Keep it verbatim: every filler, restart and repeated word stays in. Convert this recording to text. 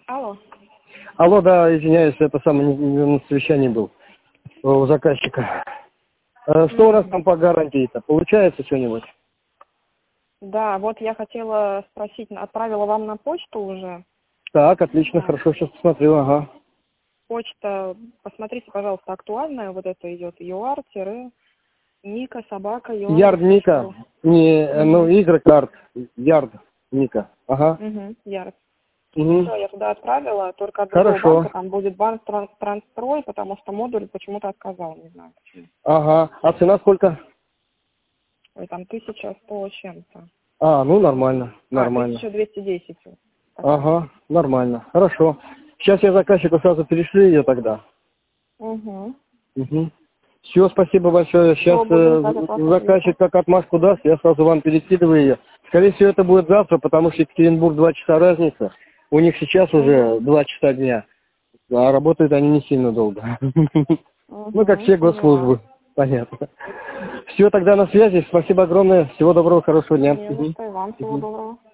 Алло. Алло, да, извиняюсь, это самое, на совещании был у заказчика. Э, Что у нас там по гарантии-то? Получается что-нибудь? Да, вот я хотела спросить, отправила вам на почту уже. Так, отлично, Да. хорошо, сейчас посмотрю, ага. Почта, посмотрите, пожалуйста, актуальная, вот это идет юар, Ника, собака, юар. Ярд Ника, не, э, ну, Y карт, Ярд Ника, ага. Угу, Ярд. Угу. Все, я туда отправила, только от другого Хорошо. банка, там будет банк Тран- Транстрой, потому что модуль почему-то отказал, не знаю почему. Ага, а цена сколько? Ой, там тысяча сто с чем-то. А, ну нормально, А, нормально. тысяча двести десять. Ага, нормально, хорошо. Сейчас я заказчику сразу перешлю ее тогда. Угу. Угу. Все, спасибо большое. Сейчас будем э, ждать от вас заказчик ответа. как отмашку даст, я сразу вам перекидываю ее. Скорее всего, это будет завтра, потому что Екатеринбург два часа разница. У них сейчас уже Угу. два часа дня, а работают они не сильно долго. Ну, как Угу, все поняла. госслужбы, понятно. Все, тогда на связи. Спасибо огромное. Всего доброго, хорошего дня. Не за Мгм. что, и вам всего Мгм. доброго.